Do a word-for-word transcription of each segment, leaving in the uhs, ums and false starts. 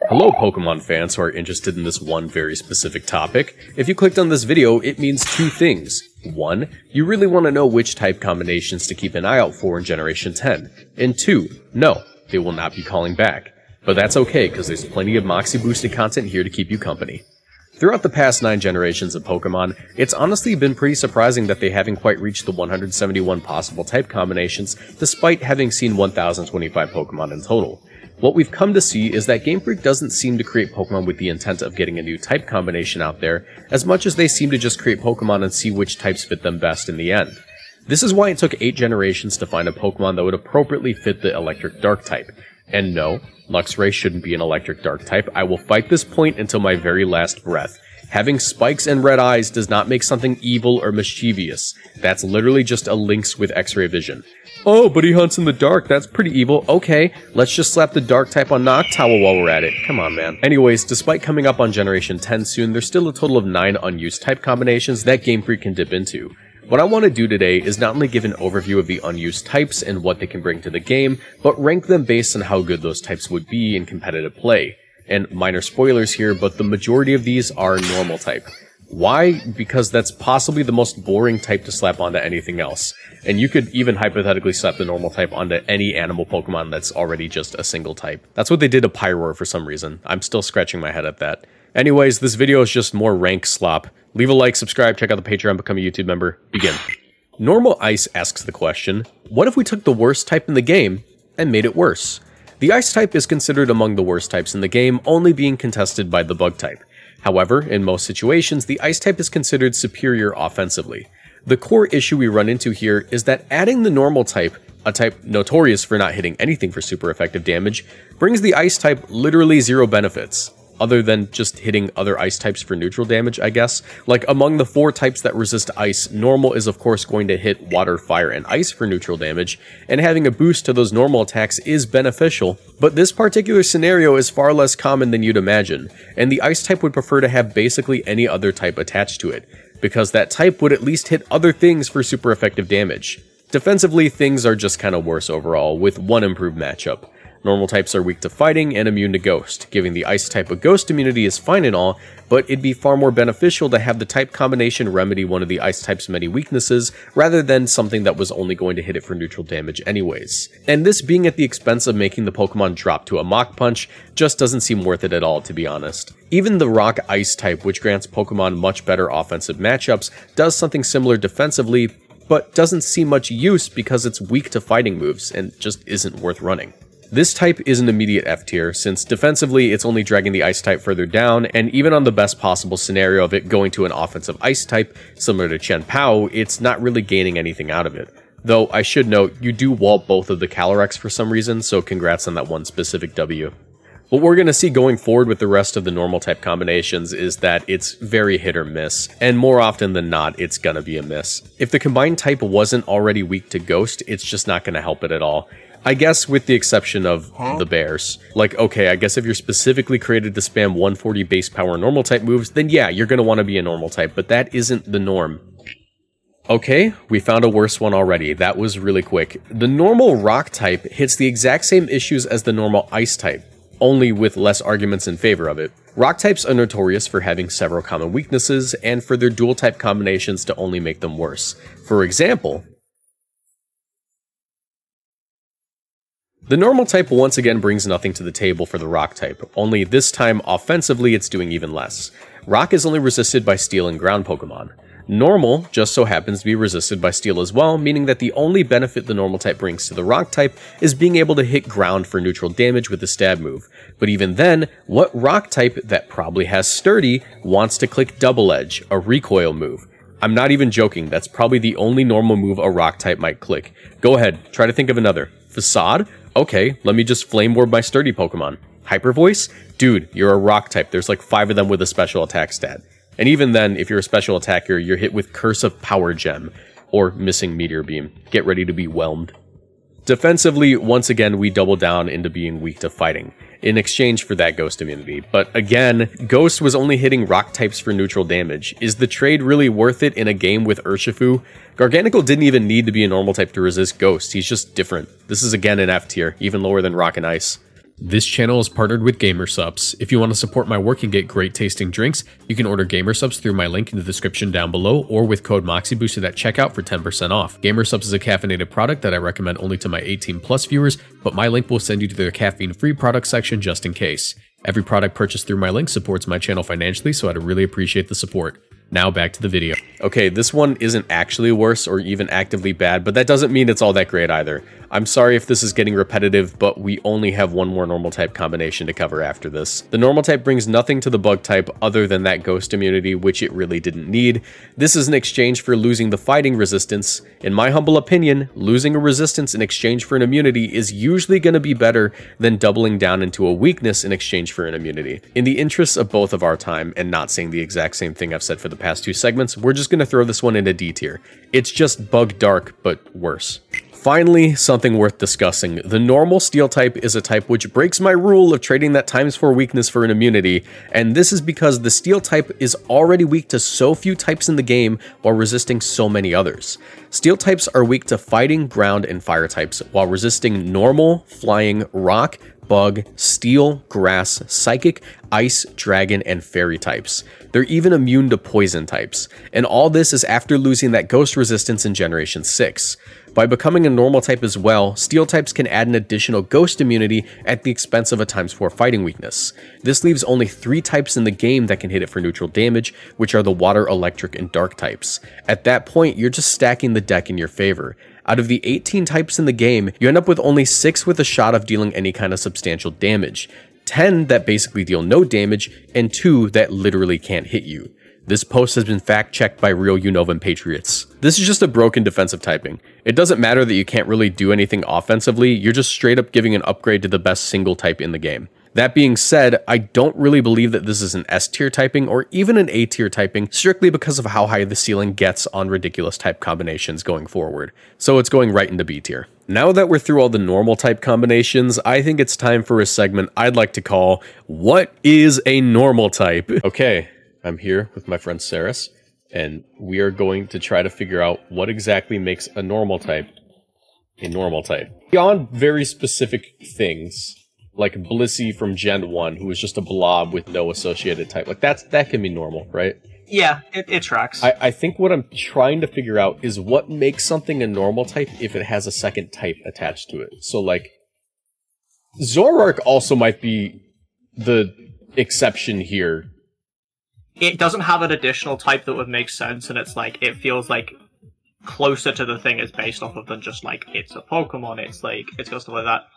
Hello Pokemon fans who are interested in this one very specific topic. If you clicked on this video, it means two things. One, you really want to know which type combinations to keep an eye out for in Generation ten. And two, no, they will not be calling back. But that's okay, because there's plenty of Moxie boosted content here to keep you company. Throughout the past nine generations of Pokemon, it's honestly been pretty surprising that they haven't quite reached the one hundred seventy-one possible type combinations, despite having seen one thousand twenty-five Pokemon in total. What we've come to see is that Game Freak doesn't seem to create Pokemon with the intent of getting a new type combination out there, as much as they seem to just create Pokemon and see which types fit them best in the end. This is why it took eight generations to find a Pokemon that would appropriately fit the Electric Dark type. And no, Luxray shouldn't be an Electric Dark type. I will fight this point until my very last breath. Having spikes and red eyes does not make something evil or mischievous. That's literally just a lynx with X-ray vision. Oh, but he hunts in the dark, that's pretty evil. Okay, let's just slap the dark type on Noctowl while we're at it. Come on, man. Anyways, despite coming up on Generation ten soon, there's still a total of nine unused type combinations that Game Freak can dip into. What I want to do today is not only give an overview of the unused types and what they can bring to the game, but rank them based on how good those types would be in competitive play. And minor spoilers here, but the majority of these are normal type. Why? Because that's possibly the most boring type to slap onto anything else. And you could even hypothetically slap the normal type onto any animal Pokemon that's already just a single type. That's what they did to Pyroar for some reason. I'm still scratching my head at that. Anyways, this video is just more rank slop. Leave a like, subscribe, check out the Patreon, become a YouTube member. Begin. Normal Ice asks the question, what if we took the worst type in the game and made it worse? The Ice type is considered among the worst types in the game, only being contested by the Bug type. However, in most situations, the Ice type is considered superior offensively. The core issue we run into here is that adding the Normal type, a type notorious for not hitting anything for super effective damage, brings the Ice type literally zero benefits. Other than just hitting other ice types for neutral damage, I guess. Like, among the four types that resist ice, normal is of course going to hit water, fire, and ice for neutral damage, and having a boost to those normal attacks is beneficial, but this particular scenario is far less common than you'd imagine, and the ice type would prefer to have basically any other type attached to it, because that type would at least hit other things for super effective damage. Defensively, things are just kinda worse overall, with one improved matchup. Normal types are weak to fighting and immune to ghost. Giving the ice type a ghost immunity is fine and all, but it'd be far more beneficial to have the type combination remedy one of the ice type's many weaknesses, rather than something that was only going to hit it for neutral damage anyways. And this being at the expense of making the Pokemon drop to a Mach Punch just doesn't seem worth it at all, to be honest. Even the Rock Ice type, which grants Pokemon much better offensive matchups, does something similar defensively, but doesn't see much use because it's weak to fighting moves and just isn't worth running. This type is an immediate F tier, since defensively it's only dragging the Ice type further down, and even on the best possible scenario of it going to an offensive Ice type, similar to Chien-Pao, it's not really gaining anything out of it. Though, I should note, you do wall both of the Calyrex for some reason, so congrats on that one specific W. What we're going to see going forward with the rest of the normal type combinations is that it's very hit or miss, and more often than not, it's gonna be a miss. If the combined type wasn't already weak to Ghost, it's just not gonna help it at all. I guess with the exception of huh? the bears. Like, okay, I guess if you're specifically created to spam one forty base power normal type moves, then yeah, you're going to want to be a normal type, but that isn't the norm. Okay, we found a worse one already. That was really quick. The normal rock type hits the exact same issues as the normal ice type, only with less arguments in favor of it. Rock types are notorious for having several common weaknesses, and for their dual type combinations to only make them worse. For example, the normal type once again brings nothing to the table for the rock type, only this time offensively it's doing even less. Rock is only resisted by steel and ground Pokemon. Normal just so happens to be resisted by steel as well, meaning that the only benefit the normal type brings to the rock type is being able to hit ground for neutral damage with the stab move. But even then, what rock type that probably has sturdy wants to click double edge, a recoil move? I'm not even joking, that's probably the only normal move a rock type might click. Go ahead, try to think of another. Facade? Okay, let me just Flame Orb my sturdy Pokemon. Hyper Voice? Dude, you're a rock type, there's like five of them with a special attack stat. And even then, if you're a special attacker, you're hit with Curse of Power Gem, or Missing Meteor Beam. Get ready to be whelmed. Defensively, once again, we double down into being weak to fighting, in exchange for that Ghost immunity. But again, Ghost was only hitting rock types for neutral damage. Is the trade really worth it in a game with Urshifu? Garganacl didn't even need to be a normal type to resist Ghost, he's just different. This is again an F tier, even lower than Rock and Ice. This channel is partnered with GamerSupps. If you want to support my work and get great tasting drinks, you can order GamerSupps through my link in the description down below or with code MoxieBoosted at checkout for ten percent off. GamerSupps is a caffeinated product that I recommend only to my eighteen plus viewers, but my link will send you to their caffeine-free product section just in case. Every product purchased through my link supports my channel financially, so I'd really appreciate the support. Now back to the video. Okay, this one isn't actually worse or even actively bad, but that doesn't mean it's all that great either. I'm sorry if this is getting repetitive, but we only have one more normal type combination to cover after this. The normal type brings nothing to the bug type other than that ghost immunity, which it really didn't need. This is in exchange for losing the fighting resistance. In my humble opinion, losing a resistance in exchange for an immunity is usually going to be better than doubling down into a weakness in exchange for an immunity. In the interests of both of our time, and not saying the exact same thing I've said for the past two segments, we're just going to throw this one into D tier. It's just bug dark, but worse. Finally, something worth discussing. The normal steel type is a type which breaks my rule of trading that times four weakness for an immunity, and this is because the steel type is already weak to so few types in the game while resisting so many others. Steel types are weak to fighting, ground, and fire types while resisting normal, flying, rock, bug, steel, grass, psychic, ice, dragon, and fairy types. They're even immune to poison types, and all this is after losing that ghost resistance in Generation six. By becoming a normal type as well, steel types can add an additional ghost immunity at the expense of a times four fighting weakness. This leaves only three types in the game that can hit it for neutral damage, which are the water, electric, and dark types. At that point, you're just stacking the deck in your favor. Out of the eighteen types in the game, you end up with only six with a shot of dealing any kind of substantial damage, ten that basically deal no damage, and two that literally can't hit you. This post has been fact-checked by real Unovan Patriots. This is just a broken defensive typing. It doesn't matter that you can't really do anything offensively, you're just straight up giving an upgrade to the best single type in the game. That being said, I don't really believe that this is an S tier typing or even an A tier typing strictly because of how high the ceiling gets on ridiculous type combinations going forward. So it's going right into B tier. Now that we're through all the normal type combinations, I think it's time for a segment I'd like to call, What is a Normal Type? Okay, I'm here with my friend Saris, and we are going to try to figure out what exactly makes a normal type a normal type. Beyond very specific things, like Blissey from Gen one, who was just a blob with no associated type. Like, that's that can be normal, right? Yeah, it, it tracks. I, I think what I'm trying to figure out is what makes something a normal type if it has a second type attached to it. So, like, Zoroark also might be the exception here. It doesn't have an additional type that would make sense, and it's like, it feels like closer to the thing it's based off of than just like, it's a Pokemon, it's like, it's got stuff like that.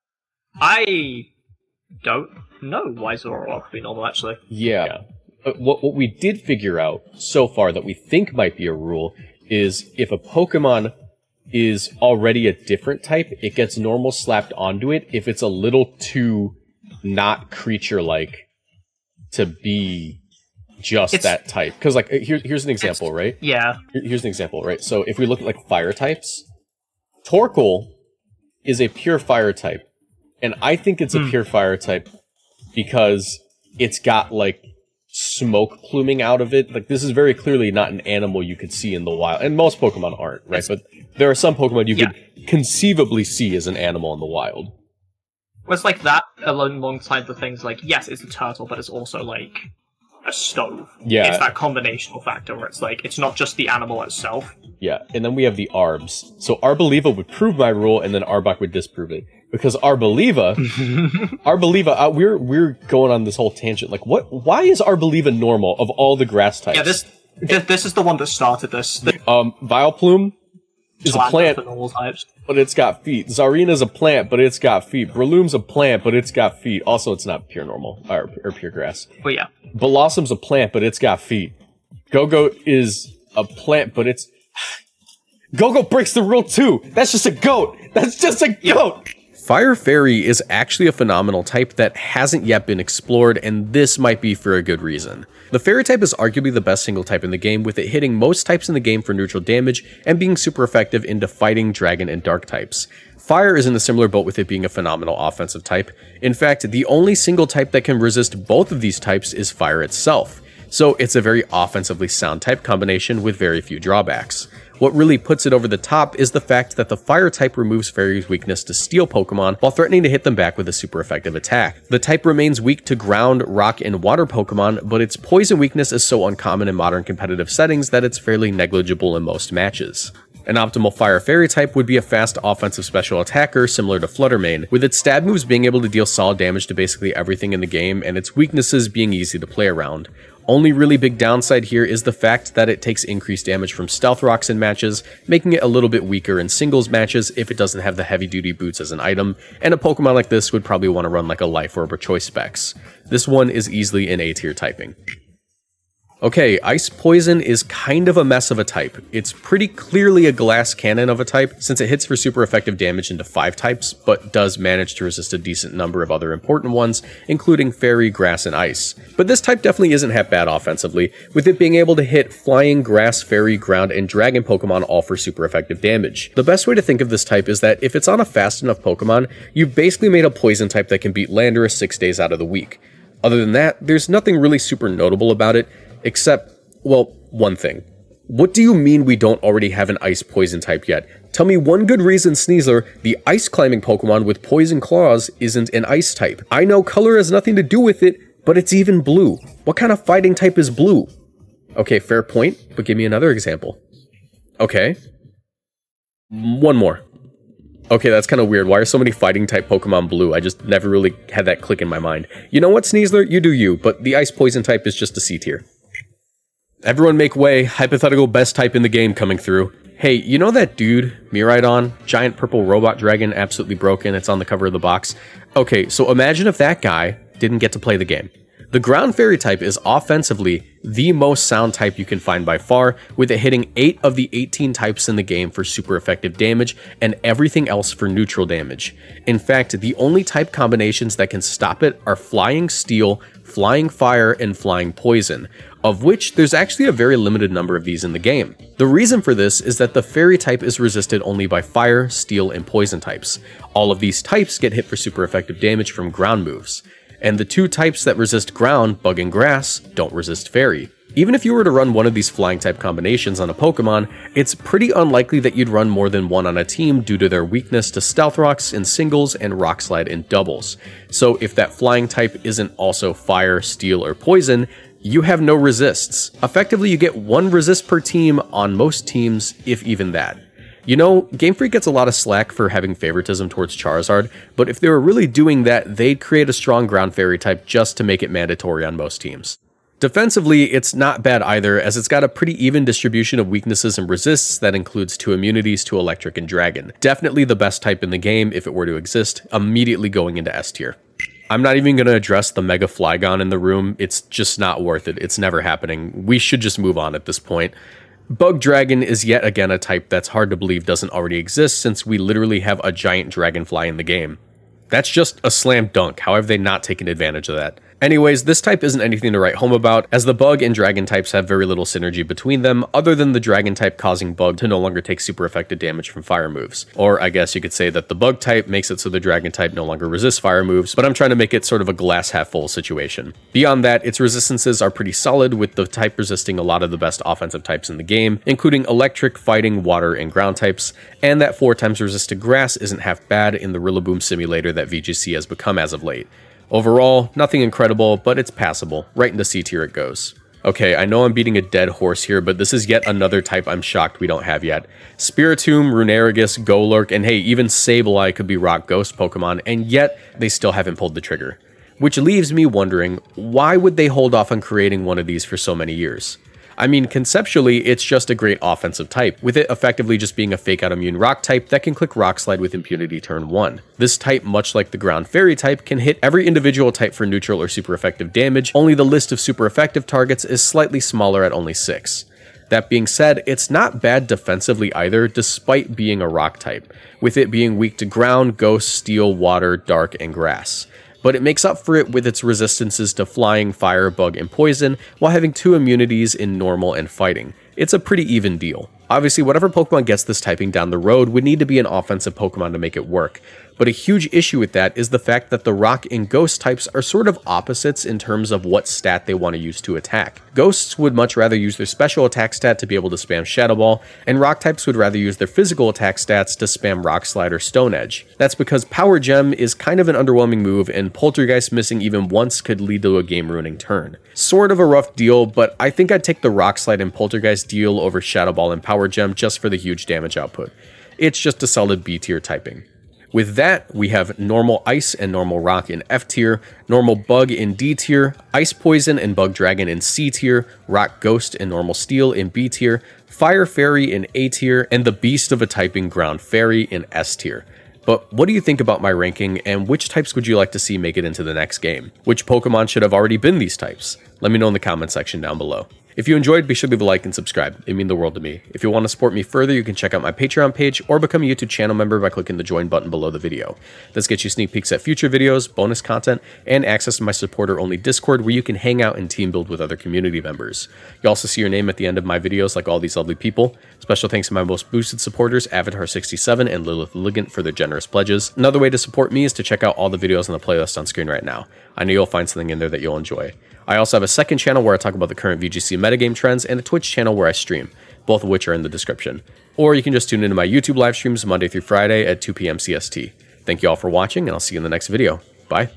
I don't know why Zoroark would be normal, actually. Yeah. But what, what we did figure out so far that we think might be a rule is if a Pokemon is already a different type, it gets normal slapped onto it if it's a little too not creature-like to be just it's, that type. Because, like, here, here's an example, right? Yeah. Here's an example, right? So if we look at, like, fire types, Torkoal is a pure fire type. And I think it's a mm. pure fire type because it's got, like, smoke pluming out of it. Like, this is very clearly not an animal you could see in the wild. And most Pokemon aren't, right? It's, but there are some Pokemon you yeah. could conceivably see as an animal in the wild. Well, it's like that alongside the things like, yes, it's a turtle, but it's also, like, a stove. Yeah. It's that combinational factor where it's like, it's not just the animal itself. Yeah, and then we have the Arbs. So Arboliva would prove my rule, and then Arbok would disprove it. Because Arboliva, Arboliva, uh, we're we're going on this whole tangent. Like, what? Why is Arboliva normal of all the grass types? Yeah, this th this is the one that started this. The um, Vileplume is a plant, but it's got feet. Zarina's a plant, but it's got feet. Breloom's a plant, but it's got feet. Also, it's not pure normal, or, or pure grass. But yeah. Blossom's a plant, but it's got feet. Go-Go is a plant, but it's... Go-Go breaks the rule too! That's just a goat! That's just a goat! Yep. Fire Fairy is actually a phenomenal type that hasn't yet been explored, and this might be for a good reason. The Fairy type is arguably the best single type in the game, with it hitting most types in the game for neutral damage and being super effective into fighting, dragon, and dark types. Fire is in a similar boat with it being a phenomenal offensive type. In fact, the only single type that can resist both of these types is Fire itself. So it's a very offensively sound type combination with very few drawbacks. What really puts it over the top is the fact that the fire type removes Fairy's weakness to steel Pokemon while threatening to hit them back with a super effective attack. The type remains weak to ground, rock, and water Pokemon, but its poison weakness is so uncommon in modern competitive settings that it's fairly negligible in most matches. An optimal Fire Fairy type would be a fast offensive special attacker similar to Fluttermane, with its stab moves being able to deal solid damage to basically everything in the game and its weaknesses being easy to play around. Only really big downside here is the fact that it takes increased damage from Stealth Rocks in matches, making it a little bit weaker in singles matches if it doesn't have the heavy duty boots as an item, and a Pokemon like this would probably want to run like a Life Orb or Choice Specs. This one is easily an A tier typing. Okay, Ice Poison is kind of a mess of a type. It's pretty clearly a glass cannon of a type, since it hits for super effective damage into five types, but does manage to resist a decent number of other important ones, including Fairy, Grass, and Ice. But this type definitely isn't half bad offensively, with it being able to hit Flying, Grass, Fairy, Ground, and Dragon Pokemon all for super effective damage. The best way to think of this type is that if it's on a fast enough Pokemon, you've basically made a Poison type that can beat Landorus six days out of the week. Other than that, there's nothing really super notable about it, except, well, one thing. What do you mean we don't already have an Ice Poison type yet? Tell me one good reason, Sneasler, the ice climbing Pokemon with Poison Claws isn't an Ice type. I know color has nothing to do with it, but it's even blue. What kind of fighting type is blue? Okay, fair point, but give me another example. Okay. One more. Okay, that's kind of weird. Why are so many fighting type Pokemon blue? I just never really had that click in my mind. You know what, Sneasler? You do you, but the Ice Poison type is just a C tier. Everyone make way, hypothetical best type in the game coming through. Hey, you know that dude, Miraidon, giant purple robot dragon, absolutely broken, it's on the cover of the box. Okay, so imagine if that guy didn't get to play the game. The Ground Fairy type is offensively the most sound type you can find by far, with it hitting eight of the eighteen types in the game for super effective damage, and everything else for neutral damage. In fact, the only type combinations that can stop it are Flying Steel, Flying Fire, and Flying Poison, of which there's actually a very limited number of these in the game. The reason for this is that the Fairy type is resisted only by Fire, Steel, and Poison types. All of these types get hit for super effective damage from ground moves. And the two types that resist ground, Bug and Grass, don't resist Fairy. Even if you were to run one of these flying type combinations on a Pokemon, it's pretty unlikely that you'd run more than one on a team due to their weakness to Stealth Rocks in singles and Rock Slide in doubles. So if that flying type isn't also Fire, Steel, or Poison, you have no resists. Effectively, you get one resist per team on most teams, if even that. You know, Game Freak gets a lot of slack for having favoritism towards Charizard, but if they were really doing that, they'd create a strong Ground Fairy type just to make it mandatory on most teams. Defensively, it's not bad either, as it's got a pretty even distribution of weaknesses and resists that includes two immunities to Electric and Dragon. Definitely the best type in the game if it were to exist, immediately going into S tier. I'm not even going to address the Mega Flygon in the room, it's just not worth it, it's never happening. We should just move on at this point. Bug Dragon is yet again a type that's hard to believe doesn't already exist since we literally have a giant dragonfly in the game. That's just a slam dunk, how have they not taken advantage of that? Anyways, this type isn't anything to write home about, as the Bug and Dragon types have very little synergy between them, other than the Dragon type causing Bug to no longer take super effective damage from fire moves. Or I guess you could say that the Bug type makes it so the Dragon type no longer resists fire moves, but I'm trying to make it sort of a glass half full situation. Beyond that, its resistances are pretty solid, with the type resisting a lot of the best offensive types in the game, including Electric, Fighting, Water, and Ground types, and that four times resisted Grass isn't half bad in the Rillaboom simulator that V G C has become as of late. Overall, nothing incredible, but it's passable. Right into C tier it goes. Okay, I know I'm beating a dead horse here, but this is yet another type I'm shocked we don't have yet. Spiritomb, Runerigus, Golurk, and hey, even Sableye could be rock ghost Pokemon, and yet they still haven't pulled the trigger. Which leaves me wondering, why would they hold off on creating one of these for so many years? I mean, conceptually, it's just a great offensive type, with it effectively just being a fake-out immune rock type that can click Rock Slide with impunity turn one. This type, much like the Ground Fairy type, can hit every individual type for neutral or super effective damage, only the list of super effective targets is slightly smaller at only six. That being said, it's not bad defensively either, despite being a rock type, with it being weak to ground, ghost, steel, water, dark, and grass. But it makes up for it with its resistances to flying, fire, bug, and poison, while having two immunities in normal and fighting. It's a pretty even deal. Obviously, whatever Pokemon gets this typing down the road would need to be an offensive Pokemon to make it work, But a huge issue with that is the fact that the Rock and Ghost types are sort of opposites in terms of what stat they want to use to attack. Ghosts would much rather use their special attack stat to be able to spam Shadow Ball, and Rock types would rather use their physical attack stats to spam Rock Slide or Stone Edge. That's because Power Gem is kind of an underwhelming move, and Poltergeist missing even once could lead to a game-ruining turn. Sort of a rough deal, but I think I'd take the Rock Slide and Poltergeist deal over Shadow Ball and Power Gem just for the huge damage output. It's just a solid B tier typing. With that, we have Normal Ice and Normal Rock in F tier, Normal Bug in D tier, Ice Poison and Bug Dragon in C tier, Rock Ghost and Normal Steel in B tier, Fire Fairy in A tier, and the Beast of a Typing Ground Fairy in S tier. But what do you think about my ranking, and which types would you like to see make it into the next game? Which Pokemon should have already been these types? Let me know in the comment section down below. If you enjoyed, be sure to leave a like and subscribe. It means the world to me. If you want to support me further, you can check out my Patreon page or become a YouTube channel member by clicking the join button below the video. This gets you sneak peeks at future videos, bonus content, and access to my supporter-only Discord where you can hang out and team build with other community members. You also see your name at the end of my videos like all these lovely people. Special thanks to my most boosted supporters, Avatar sixty-seven and Lilith Ligant, for their generous pledges. Another way to support me is to check out all the videos on the playlist on screen right now. I know you'll find something in there that you'll enjoy. I also have a second channel where I talk about the current V G C metagame trends, and a Twitch channel where I stream, both of which are in the description. Or you can just tune into my YouTube live streams Monday through Friday at two p m C S T. Thank you all for watching, and I'll see you in the next video. Bye.